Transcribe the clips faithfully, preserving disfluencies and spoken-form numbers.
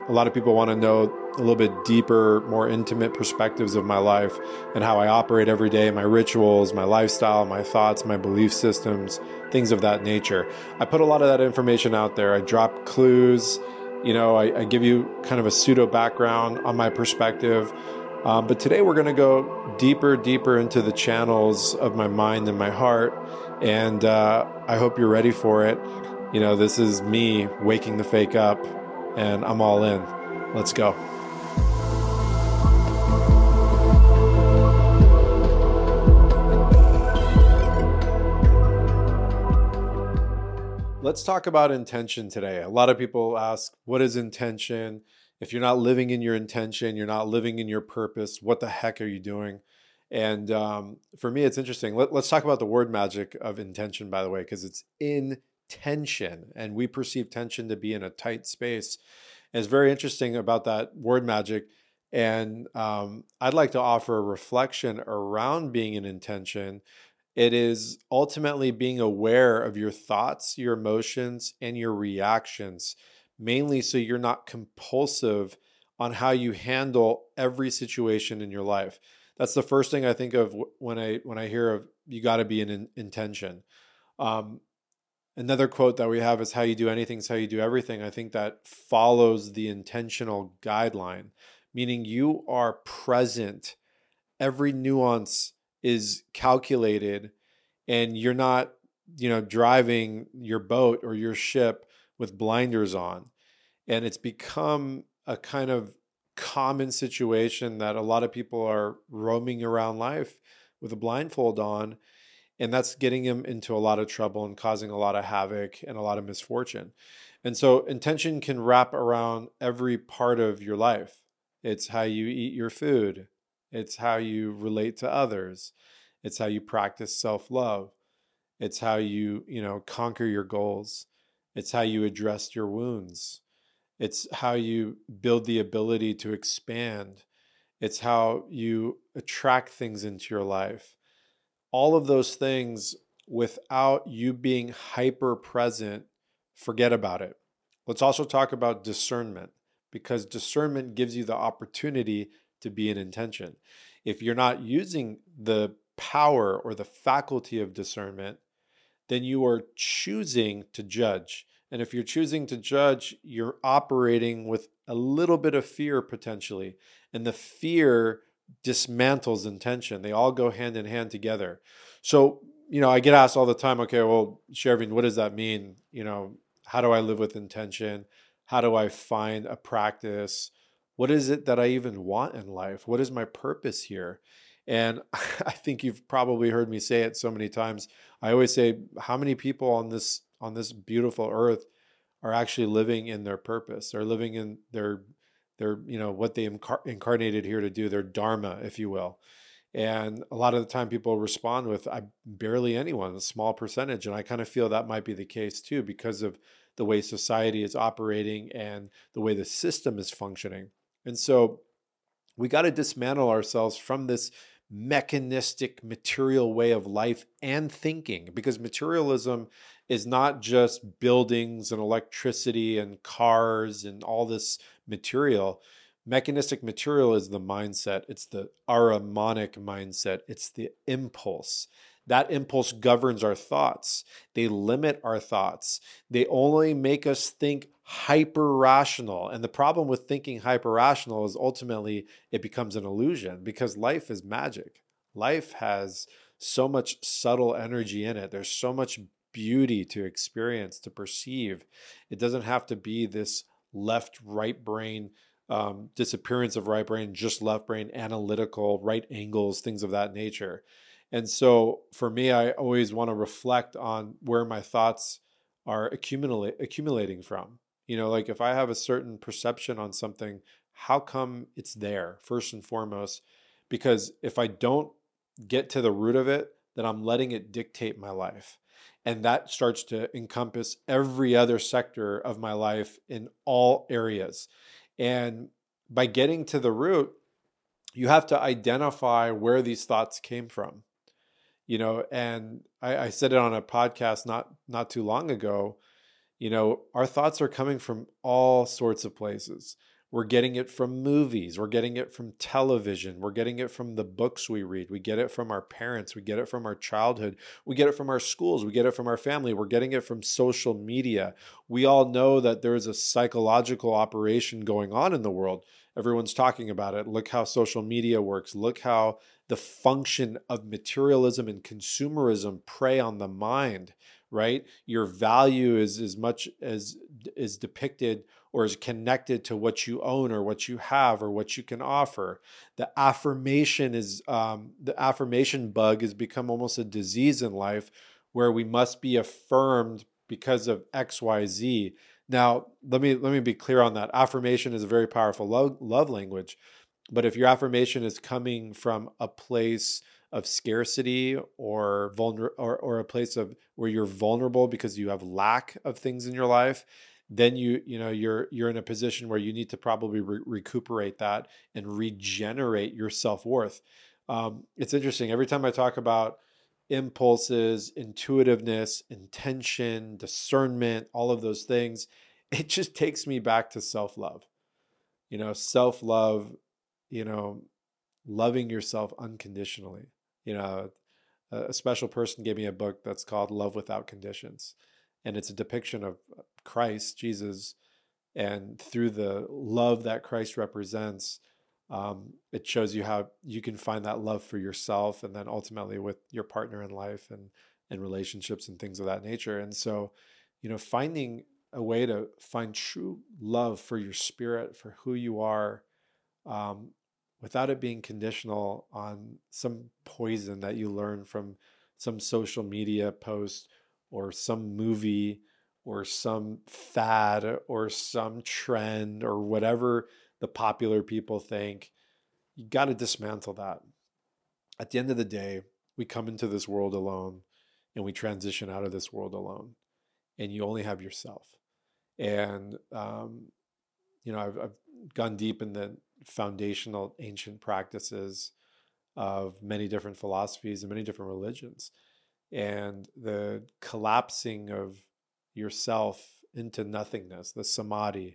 A lot of people want to know a little bit deeper, more intimate perspectives of my life and how I operate every day, my rituals, my lifestyle, my thoughts, my belief systems, things of that nature. I put a lot of that information out there. I drop clues, you know, I, I give you kind of a pseudo background on my perspective. Um, but today we're going to go deeper, deeper into the channels of my mind and my heart. And uh, I hope you're ready for it. You know, this is me waking the fake up. And I'm all in. Let's go. Let's talk about intention today. A lot of people ask, what is intention? If you're not living in your intention, you're not living in your purpose, what the heck are you doing? And um, for me, it's interesting. Let, let's talk about the word magic of intention, by the way, because it's in tension, and we perceive tension to be in a tight space. And it's very interesting about that word magic. And um, I'd like to offer a reflection around being in intention. It is ultimately being aware of your thoughts, your emotions, and your reactions, mainly so you're not compulsive on how you handle every situation in your life. That's the first thing I think of when I when I hear of you got to be in, in intention. Um, Another quote that we have is how you do anything is how you do everything. I think that follows the intentional guideline, meaning you are present. Every nuance is calculated, and you're not, you know, driving your boat or your ship with blinders on. And it's become a kind of common situation that a lot of people are roaming around life with a blindfold on. And that's getting them into a lot of trouble and causing a lot of havoc and a lot of misfortune. And so intention can wrap around every part of your life. It's how you eat your food. It's how you relate to others. It's how you practice self-love. It's how you, you know, conquer your goals. It's how you address your wounds. It's how you build the ability to expand. It's how you attract things into your life. All of those things, without you being hyper present, forget about it. Let's also talk about discernment, because discernment gives you the opportunity to be in intention. If you're not using the power or the faculty of discernment, then you are choosing to judge. And if you're choosing to judge, you're operating with a little bit of fear potentially. And the fear dismantles intention. They all go hand in hand together. So, you know, I get asked all the time, okay, well, Shervin, what does that mean? You know, how do I live with intention? How do I find a practice? What is it that I even want in life? What is my purpose here? And I think you've probably heard me say it so many times. I always say, how many people on this on this beautiful earth are actually living in their purpose? They're living in their They're, you know, what they incar- incarnated here to do, their dharma, if you will. And a lot of the time people respond with, I barely anyone, a small percentage. And I kind of feel that might be the case too, because of the way society is operating and the way the system is functioning. And so we got to dismantle ourselves from this mechanistic material way of life and thinking, because materialism is not just buildings and electricity and cars and all this material. Mechanistic material is the mindset. It's the Ahrimanic mindset. It's the impulse. That impulse governs our thoughts. They limit our thoughts. They only make us think hyper rational. And the problem with thinking hyper rational is ultimately it becomes an illusion, because life is magic. Life has so much subtle energy in it. There's so much beauty to experience, to perceive. It doesn't have to be this left, right brain, um, disappearance of right brain, just left brain, analytical, right angles, things of that nature. And so for me, I always want to reflect on where my thoughts are accumulate, accumulating from. You know, like if I have a certain perception on something, how come it's there first and foremost? Because if I don't get to the root of it, then I'm letting it dictate my life. And that starts to encompass every other sector of my life in all areas. And by getting to the root, you have to identify where these thoughts came from. You know, and I, I said it on a podcast not not too long ago. You know, our thoughts are coming from all sorts of places. We're getting it from movies. We're getting it from television. We're getting it from the books we read. We get it from our parents. We get it from our childhood. We get it from our schools. We get it from our family. We're getting it from social media. We all know that there is a psychological operation going on in the world. Everyone's talking about it. Look how social media works. Look how the function of materialism and consumerism prey on the mind, right? Your value is as much as is depicted or is connected to what you own or what you have or what you can offer. The affirmation is um, the affirmation bug has become almost a disease in life where we must be affirmed because of X, Y, Z. Now, let me let me be clear on that. Affirmation is a very powerful love, love language, but if your affirmation is coming from a place of scarcity or vulner or, or a place of where you're vulnerable because you have lack of things in your life, then you you know you're you're in a position where you need to probably re- recuperate that and regenerate your self-worth. Um, it's interesting. Every time I talk about impulses, intuitiveness, intention, discernment, all of those things, it just takes me back to self-love. You know, self-love, you know, loving yourself unconditionally. You know, a, a special person gave me a book that's called Love Without Conditions. And it's a depiction of Christ, Jesus, and through the love that Christ represents, um, it shows you how you can find that love for yourself and then ultimately with your partner in life and, and relationships and things of that nature. And so, you know, finding a way to find true love for your spirit, for who you are, um, without it being conditional on some poison that you learn from some social media post or some movie or some fad or some trend or whatever the popular people think. You got to dismantle that. At the end of the day, we come into this world alone and we transition out of this world alone, and you only have yourself. And, um, you know, I've, I've gone deep in the foundational ancient practices of many different philosophies and many different religions. And the collapsing of yourself into nothingness, the samadhi,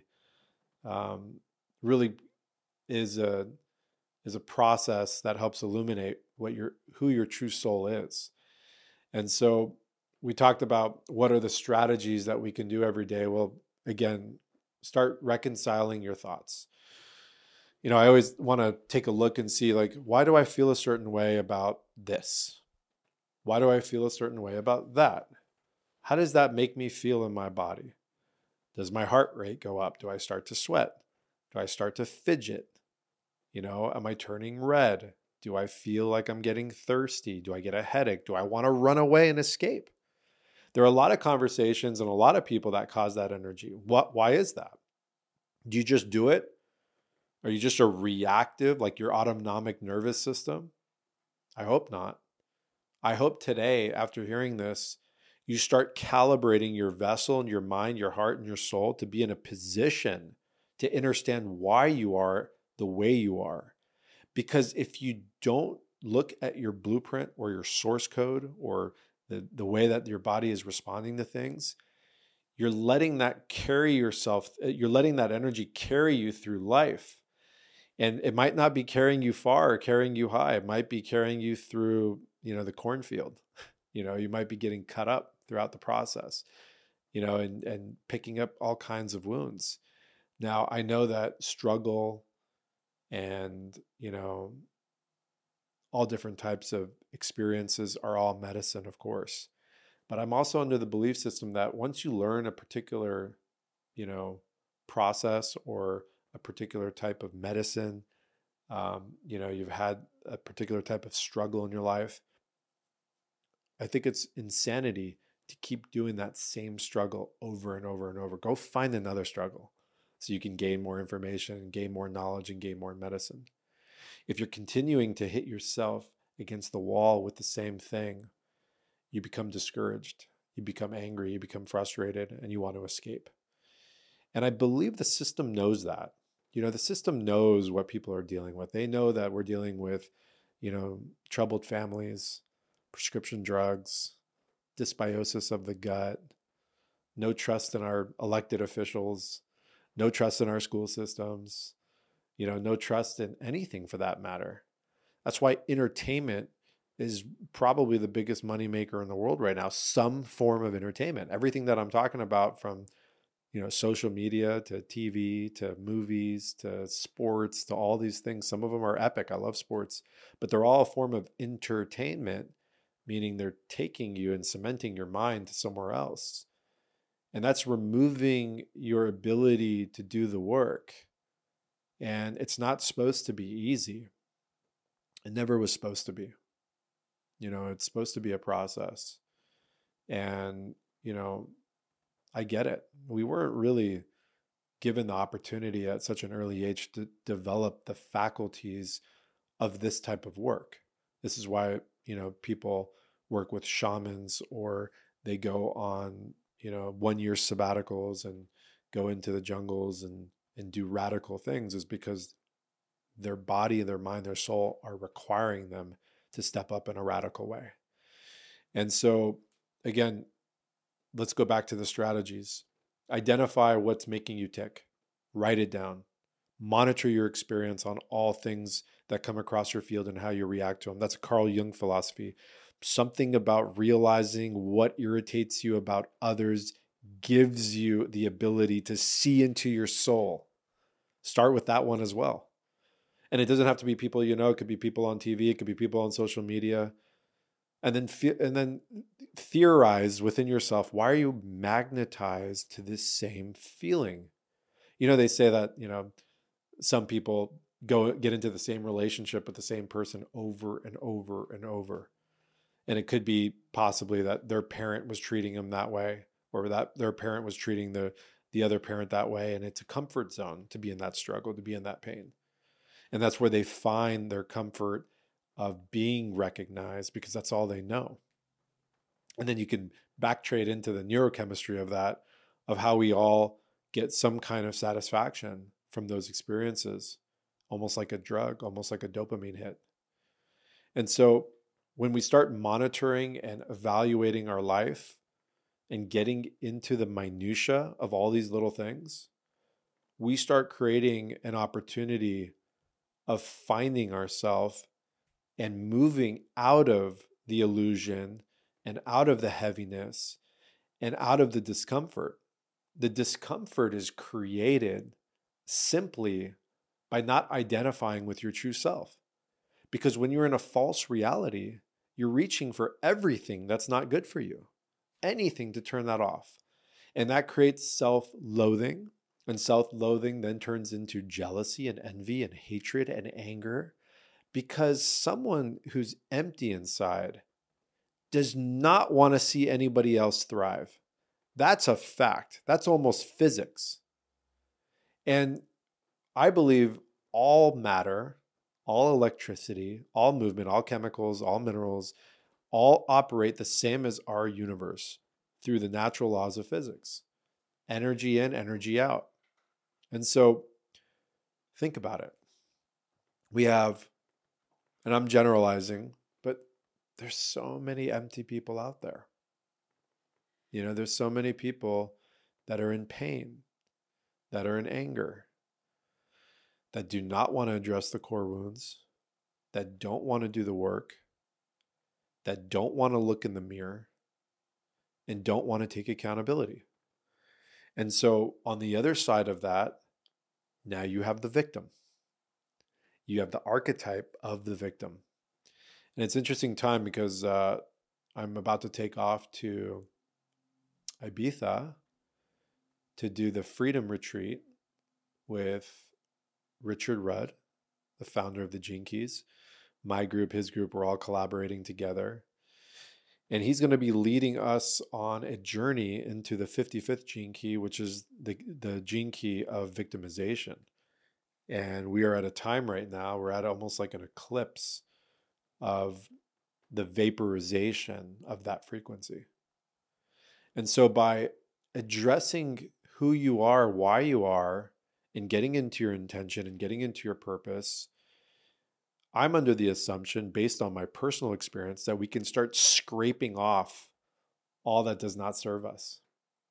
um, really is a is a process that helps illuminate what your who your true soul is. And so we talked about what are the strategies that we can do every day. Well, again, start reconciling your thoughts. You know, I always want to take a look and see, like, why do I feel a certain way about this? Why do I feel a certain way about that? How does that make me feel in my body? Does my heart rate go up? Do I start to sweat? Do I start to fidget? You know, am I turning red? Do I feel like I'm getting thirsty? Do I get a headache? Do I want to run away and escape? There are a lot of conversations and a lot of people that cause that energy. What? Why is that? Do you just do it? Are you just a reactive, like your autonomic nervous system? I hope not. I hope today, after hearing this, you start calibrating your vessel and your mind, your heart, and your soul to be in a position to understand why you are the way you are. Because if you don't look at your blueprint or your source code or the, the way that your body is responding to things, you're letting that carry yourself, you're letting that energy carry you through life. And it might not be carrying you far or carrying you high. It might be carrying you through, you know, the cornfield. You know, you might be getting cut up throughout the process, you know, and, and picking up all kinds of wounds. Now, I know that struggle and, you know, all different types of experiences are all medicine, of course. But I'm also under the belief system that once you learn a particular, you know, process or a particular type of medicine, um, you know, you've had a particular type of struggle in your life, I think it's insanity to keep doing that same struggle over and over and over. Go find another struggle so you can gain more information, gain more knowledge, and gain more medicine. If you're continuing to hit yourself against the wall with the same thing, you become discouraged, you become angry, you become frustrated, and you want to escape. And I believe the system knows that. You know, the system knows what people are dealing with. They know that we're dealing with, you know, troubled families, prescription drugs, dysbiosis of the gut, no trust in our elected officials, no trust in our school systems, you know, no trust in anything for that matter. That's why entertainment is probably the biggest moneymaker in the world right now, some form of entertainment. Everything that I'm talking about, from you know, social media to T V to movies to sports to all these things. Some of them are epic. I love sports, but they're all a form of entertainment, meaning they're taking you and cementing your mind to somewhere else. And that's removing your ability to do the work. And it's not supposed to be easy. It never was supposed to be. You know, it's supposed to be a process. And, you know, I get it. We weren't really given the opportunity at such an early age to develop the faculties of this type of work. This is why, you know, people work with shamans, or they go on, you know, one year sabbaticals and go into the jungles and, and do radical things, is because their body, their mind, their soul are requiring them to step up in a radical way. And so, again, let's go back to the strategies. Identify what's making you tick. Write it down. Monitor your experience on all things that come across your field and how you react to them. That's a Carl Jung philosophy. Something about realizing what irritates you about others gives you the ability to see into your soul. Start with that one as well. And it doesn't have to be people you know. It could be people on T V. It could be people on social media. And then and then theorize within yourself, why are you magnetized to this same feeling? You know, they say that, you know, some people go get into the same relationship with the same person over and over and over. And it could be possibly that their parent was treating them that way, or that their parent was treating the, the other parent that way. And it's a comfort zone to be in that struggle, to be in that pain. And that's where they find their comfort of being recognized, because that's all they know. And then you can backtrade into the neurochemistry of that, of how we all get some kind of satisfaction from those experiences, almost like a drug, almost like a dopamine hit. And so when we start monitoring and evaluating our life and getting into the minutia of all these little things, we start creating an opportunity of finding ourselves and moving out of the illusion and out of the heaviness and out of the discomfort. The discomfort is created simply by not identifying with your true self. Because when you're in a false reality, you're reaching for everything that's not good for you, anything to turn that off. And that creates self-loathing, and self-loathing then turns into jealousy and envy and hatred and anger. Because someone who's empty inside does not want to see anybody else thrive. That's a fact. That's almost physics. And I believe all matter, all electricity, all movement, all chemicals, all minerals, all operate the same as our universe through the natural laws of physics. Energy in, energy out. And so think about it. We have, and I'm generalizing, but there's so many empty people out there. You know, there's so many people that are in pain, that are in anger, that do not want to address the core wounds, that don't want to do the work, that don't want to look in the mirror, and don't want to take accountability. And so on the other side of that, now you have the victim. You have the archetype of the victim. And it's an interesting time because uh, I'm about to take off to Ibiza to do the Freedom Retreat with Richard Rudd, the founder of the Gene Keys. My group, his group, we're all collaborating together. And he's going to be leading us on a journey into the fifty-fifth gene key, which is the, the gene key of victimization. And we are at a time right now, we're at almost like an eclipse of the vaporization of that frequency. And so by addressing who you are, why you are, and getting into your intention and getting into your purpose, I'm under the assumption, based on my personal experience, that we can start scraping off all that does not serve us.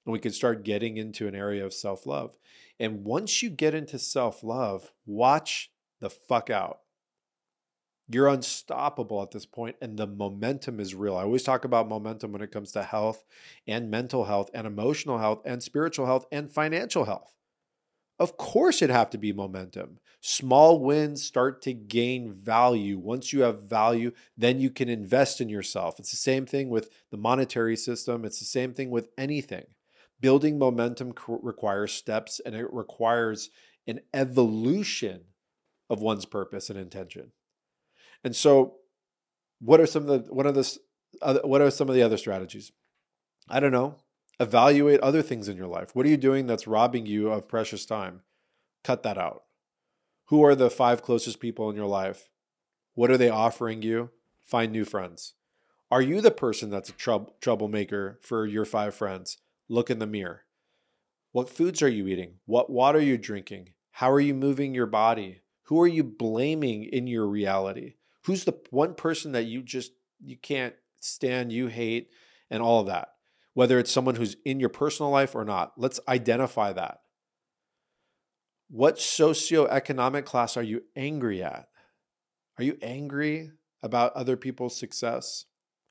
And we can start getting into an area of self-love. And once you get into self-love, watch the fuck out. You're unstoppable at this point, and the momentum is real. I always talk about momentum when it comes to health and mental health and emotional health and spiritual health and financial health. Of course, it'd have to be momentum. Small wins start to gain value. Once you have value, then you can invest in yourself. It's the same thing with the monetary system. It's the same thing with anything. Building momentum requires steps, and it requires an evolution of one's purpose and intention. And so, what are some of the what are the what are some of the other strategies? I don't know. Evaluate other things in your life. What are you doing that's robbing you of precious time? Cut that out. Who are the five closest people in your life? What are they offering you? Find new friends. Are you the person that's a trouble, troublemaker for your five friends? Look in the mirror. What foods are you eating? What water are you drinking? How are you moving your body? Who are you blaming in your reality? Who's the one person that you just, you can't stand, you hate, and all of that? Whether it's someone who's in your personal life or not. Let's identify that. What socioeconomic class are you angry at? Are you angry about other people's success?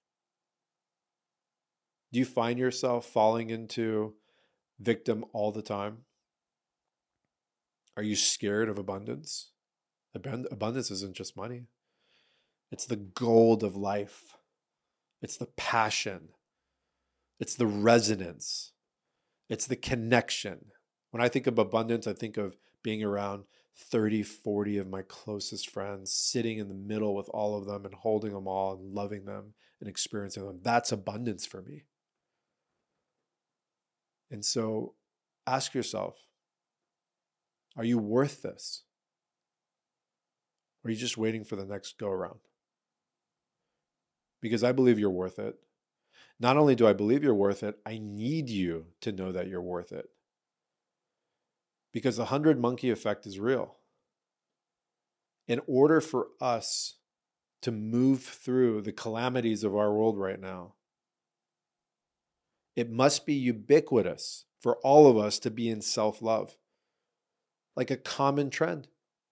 Do you find yourself falling into victim all the time? Are you scared of abundance? Abundance isn't just money. It's the gold of life. It's the passion. It's the resonance. It's the connection. When I think of abundance, I think of being around thirty, forty of my closest friends, sitting in the middle with all of them and holding them all and loving them and experiencing them. That's abundance for me. And so ask yourself, are you worth this? Or are you just waiting for the next go around? Because I believe you're worth it. Not only do I believe you're worth it, I need you to know that you're worth it. Because the hundred monkey effect is real. In order for us to move through the calamities of our world right now, it must be ubiquitous for all of us to be in self-love, like a common trend.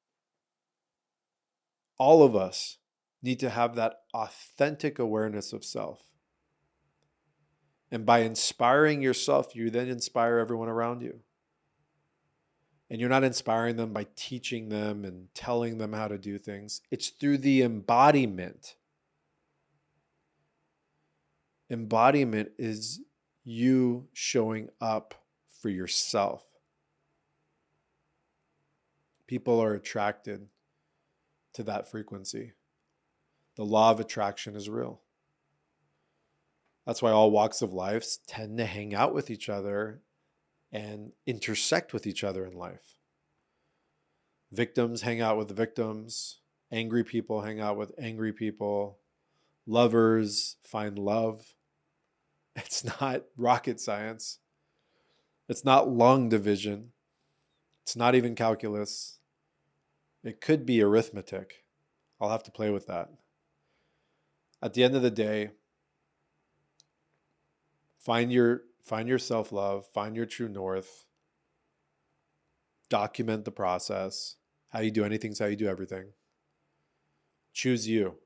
All of us need to have that authentic awareness of self. And by inspiring yourself, you then inspire everyone around you. And you're not inspiring them by teaching them and telling them how to do things. It's through the embodiment. Embodiment is you showing up for yourself. People are attracted to that frequency. The law of attraction is real. That's why all walks of life tend to hang out with each other and intersect with each other in life. Victims hang out with victims. Angry people hang out with angry people. Lovers find love. It's not rocket science. It's not long division. It's not even calculus. It could be arithmetic. I'll have to play with that. At the end of the day, find your find your self-love, find your true north, document the process. How you do anything is how you do everything. Choose you.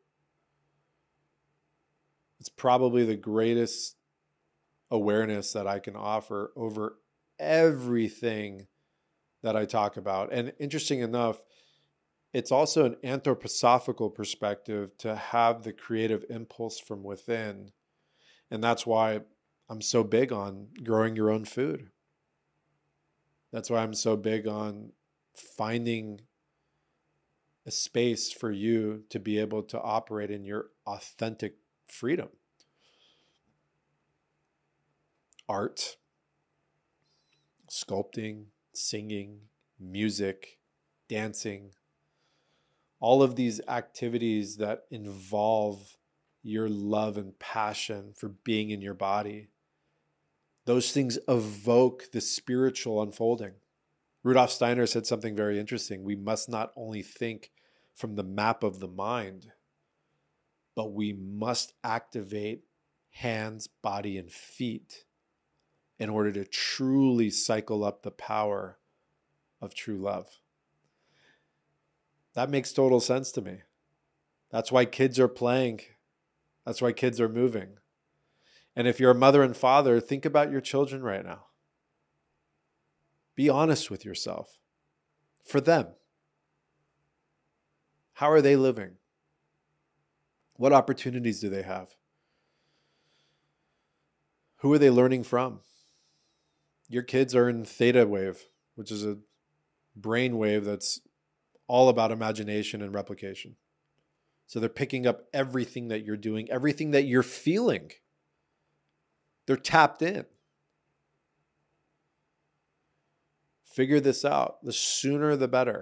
It's probably the greatest awareness that I can offer over everything that I talk about. And interesting enough, it's also an anthroposophical perspective to have the creative impulse from within. And that's why I'm so big on growing your own food. That's why I'm so big on finding a space for you to be able to operate in your authentic freedom. Art, sculpting, singing, music, dancing, all of these activities that involve your love and passion for being in your body, those things evoke the spiritual unfolding. Rudolf Steiner said something very interesting. We must not only think from the map of the mind, but we must activate hands, body, and feet in order to truly cycle up the power of true love. That makes total sense to me. That's why kids are playing. That's why kids are moving. And if you're a mother and father, think about your children right now. Be honest with yourself. For them, how are they living? What opportunities do they have? Who are they learning from? Your kids are in theta wave, which is a brain wave that's all about imagination and replication. So they're picking up everything that you're doing, everything that you're feeling. They're tapped in. Figure this out. The sooner the better.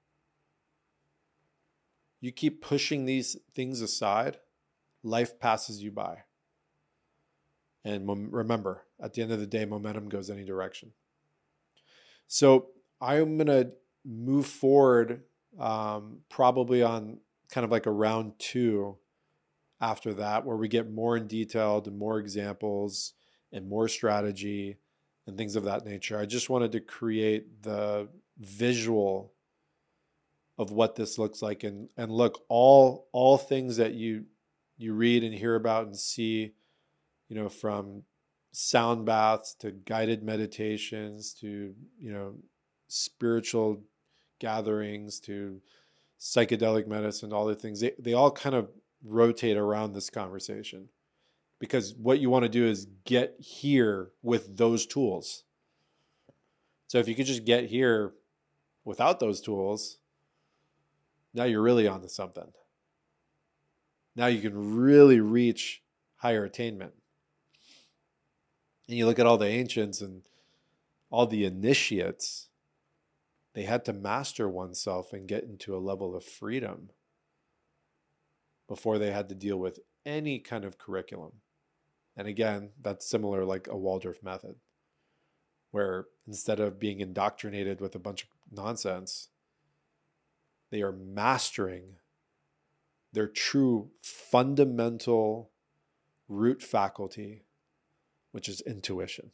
You keep pushing these things aside, life passes you by. And mom- remember, at the end of the day, momentum goes any direction. So I'm going to move forward um, probably on kind of like a round two after that, where we get more in detail and more examples and more strategy and things of that nature. I just wanted to create the visual of what this looks like. And, and look, all, all things that you, you read and hear about and see, you know, from sound baths to guided meditations to, you know, spiritual gatherings to psychedelic medicine, all the things, they, they all kind of rotate around this conversation, because what you want to do is get here with those tools. So if you could just get here without those tools, now you're really onto something. Now you can really reach higher attainment. And you look at all the ancients and all the initiates, they had to master oneself and get into a level of freedom before they had to deal with any kind of curriculum. And again, that's similar like a Waldorf method, where instead of being indoctrinated with a bunch of nonsense, they are mastering their true fundamental root faculty, which is intuition.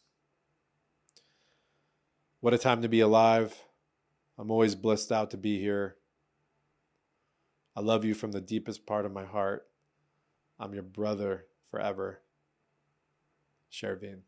What a time to be alive. I'm always blissed out to be here. I love you from the deepest part of my heart. I'm your brother forever, Shervin.